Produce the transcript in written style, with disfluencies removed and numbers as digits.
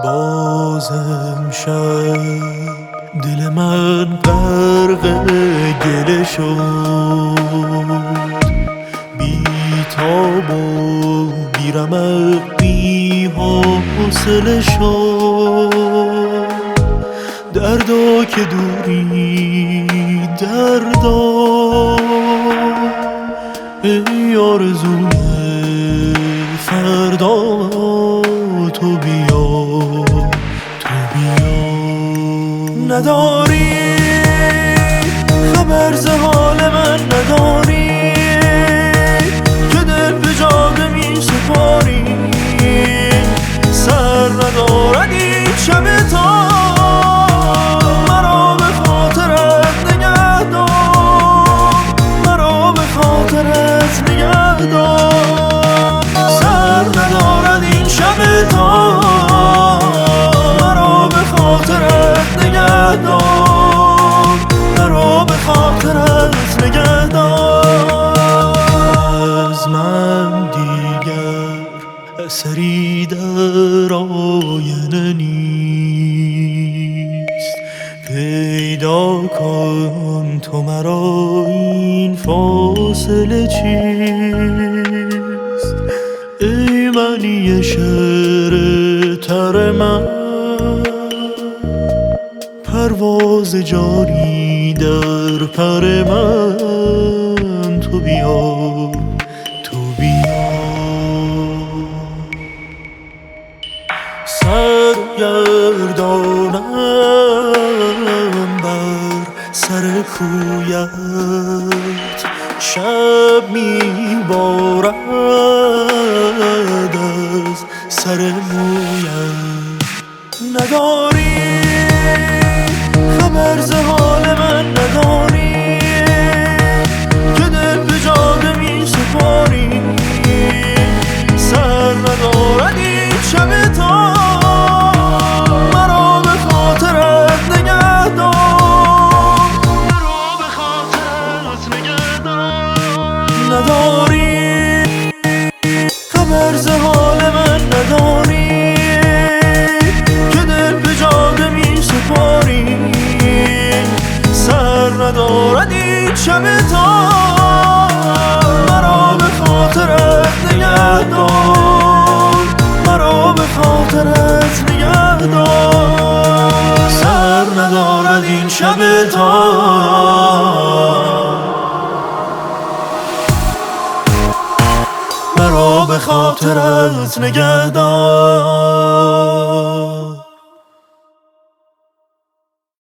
بازم شب دل من غرق گله شد، بی تاب و بی رمق بی حوصله شد. دردا که دوری دردا، ای آرزوی فردا، تو بیا تو بیا. نداری خبر ز حال من، نداری که دل به جاده می سپاری. سر ندارد این شب تا مرا به خاطرت نگه دار، مرا به خاطرت نگه دار. سر ندارد این شب تا مرا به خاطرت نگه دار، مرا به خاطرت نگه دار. از من دیگر اثری در آینه نیست، پیدا کن تو مرا این فاصله چیست. ای معنی شعر تر من، پرواز جاری در پر من، تو بیا تو بیا. سرگردانم بر سر کویت، شب میبارد از سر مویت. نداری خبر ز حال من، نداری که دل به جاده می سپاری. سر ندارد این شب تا مرا به خاطرت نگه دار، مرا به خاطرت نگه دار. نداری خبر ز حال من، نداری که دل به جاده می سپاری. سر ندارد این شب تا مرا به خاطرت نگه دار، مرا به خاطرت نگه دار. سر ندارد این شب تا مرا به خاطرت نگه دار.